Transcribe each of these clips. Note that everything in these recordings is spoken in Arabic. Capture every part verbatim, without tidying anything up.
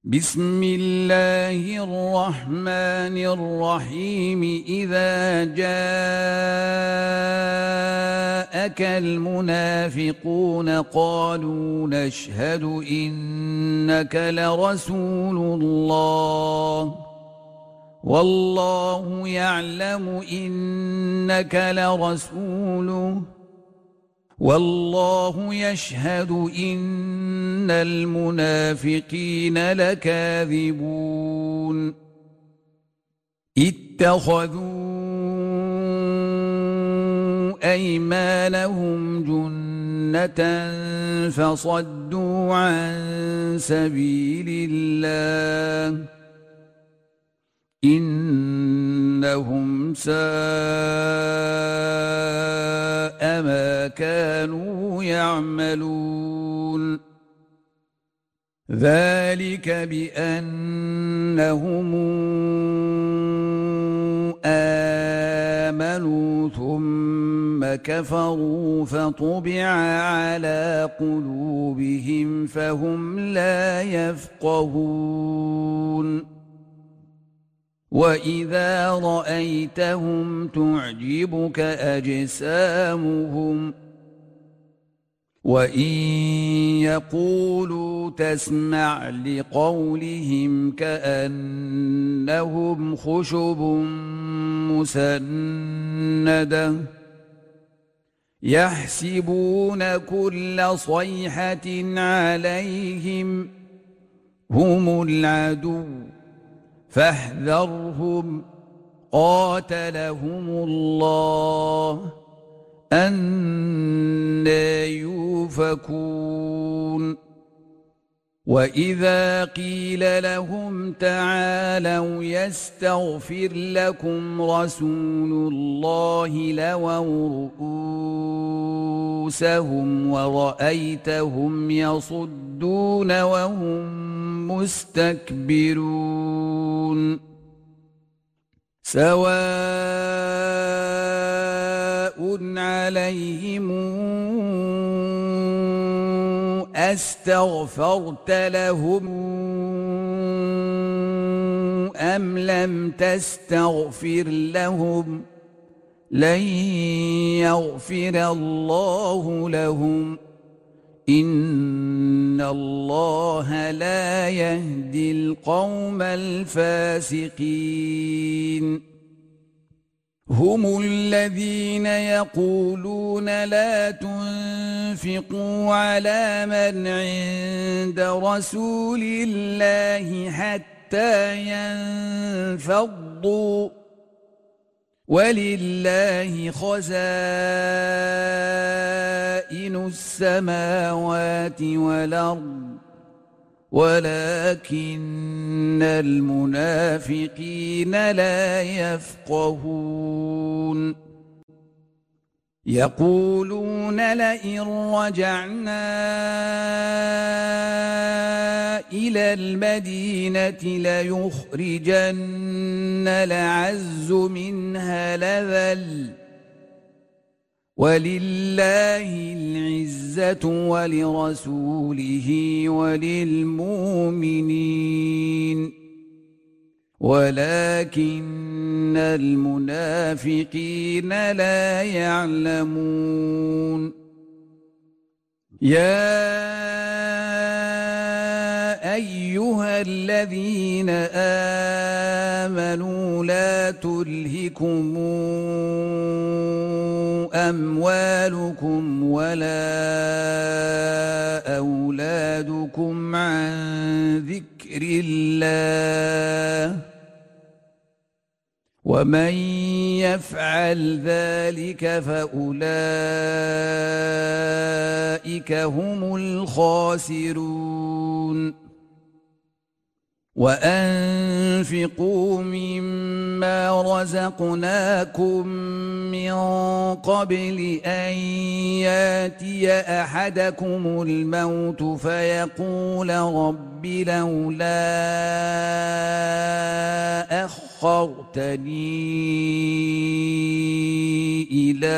بسم الله الرحمن الرحيم إذا جاءك المنافقون قالوا نشهد إنك لرسول الله والله يعلم إنك لرسوله والله يشهد إن المنافقين لكاذبون اتخذوا أيمانهم جنة فصدوا عن سبيل الله إنهم ساء ما كانوا يعملون ذلك بأنهم آمنوا ثم كفروا فطبع على قلوبهم فهم لا يفقهون وإذا رأيتهم تعجبك أجسامهم وإن يقولوا تسمع لقولهم كأنهم خشب مسندة يحسبون كل صيحة عليهم هم العدو فاحذرهم قاتلهم الله أنى يؤفكون وإذا قيل لهم تعالوا يستغفر لكم رسول الله لووا رؤوسهم ورأيتهم يصدون وهم مستكبرون سواء عليهم أستغفرت لهم أم لم تستغفر لهم لن يغفر الله لهم إن الله لا يهدي القوم الفاسقين هم الذين يقولون لا تنفقوا على من عند رسول الله حتى ينفضوا ولله خزائن السماوات والأرض ولكن المنافقين لا يفقهون يقولون لئن رجعنا إلى المدينة ليخرجن الأعز منها الأذل ولله العزة ولرسوله وللمؤمنين ولكن المنافقين لا يعلمون يا أيها الذين آمنوا لا تلهكم أموالكم ولا أولادكم عن ذكر الله ومن يفعل ذلك فأولئك هم الخاسرون وأنفقوا مما رزقناكم من قبل أن ياتي أحدكم الموت فيقول رب لولا أخرتني إلى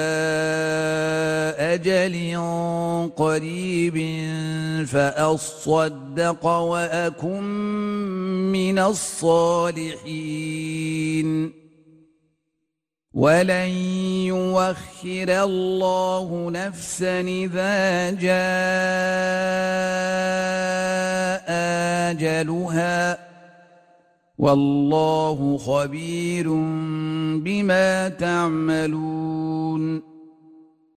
أجل قريب فأصدق وأكن من الصالحين ولن يؤخر الله نفسا إذا جاء أجلها والله خبير بما تعملون